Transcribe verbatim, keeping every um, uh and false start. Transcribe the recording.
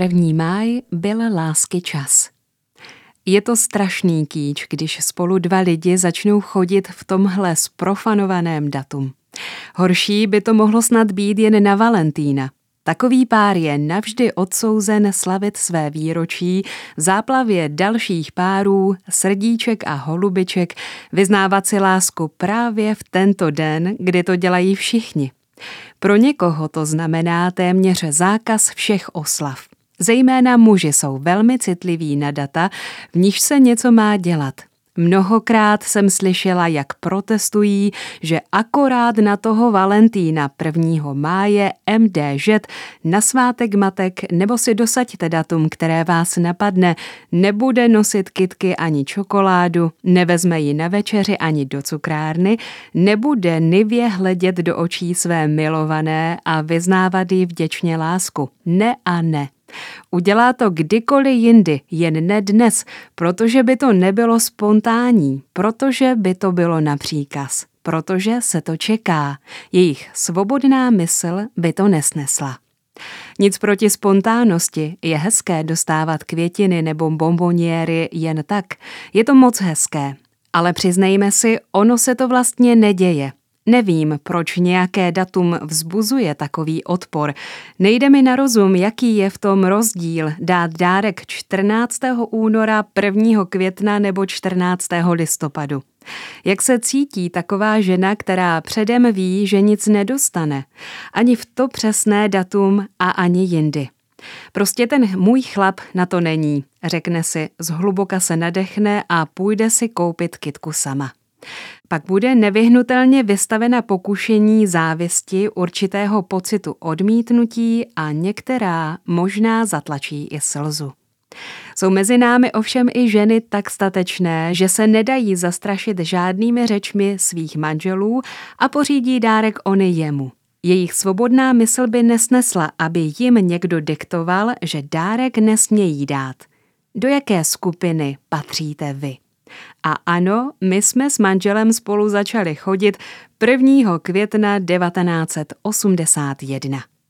První máj byl lásky čas. Je to strašný kýč, když spolu dva lidi začnou chodit v tomhle zprofanovaném datum. Horší by to mohlo snad být jen na Valentína. Takový pár je navždy odsouzen slavit své výročí v záplavě dalších párů, srdíček a holubiček, vyznávat si lásku právě v tento den, kdy to dělají všichni. Pro někoho to znamená téměř zákaz všech oslav. Zejména muži jsou velmi citliví na data, v níž se něco má dělat. Mnohokrát jsem slyšela, jak protestují, že akorát na toho Valentína prvního máje em dé žet na svátek matek nebo si dosaďte datum, které vás napadne, nebude nosit kytky ani čokoládu, nevezme ji na večeři ani do cukrárny, nebude nivě hledět do očí své milované a vyznávat jí vděčně lásku. Ne a ne. Udělá to kdykoliv jindy, jen ne dnes, protože by to nebylo spontánní, protože by to bylo na příkaz, protože se to čeká. Jejich svobodná mysl by to nesnesla. Nic proti spontánnosti, je hezké dostávat květiny nebo bonboniéry jen tak. Je to moc hezké, ale přiznejme si, ono se to vlastně neděje. Nevím, proč nějaké datum vzbuzuje takový odpor. Nejde mi na rozum, jaký je v tom rozdíl dát dárek čtrnáctého února, prvního května nebo čtrnáctého listopadu. Jak se cítí taková žena, která předem ví, že nic nedostane? Ani v to přesné datum a ani jindy. Prostě ten můj chlap na to není, řekne si, zhluboka se nadechne a půjde si koupit kytku sama. Pak bude nevyhnutelně vystavena pokušení závisti, určitého pocitu odmítnutí a některá možná zatlačí i slzu. Jsou mezi námi ovšem i ženy tak statečné, že se nedají zastrašit žádnými řečmi svých manželů a pořídí dárek ony jemu. Jejich svobodná mysl by nesnesla, aby jim někdo diktoval, že dárek nesmějí dát. Do jaké skupiny patříte vy? A ano, my jsme s manželem spolu začali chodit prvního května devatenáct set osmdesát jedna.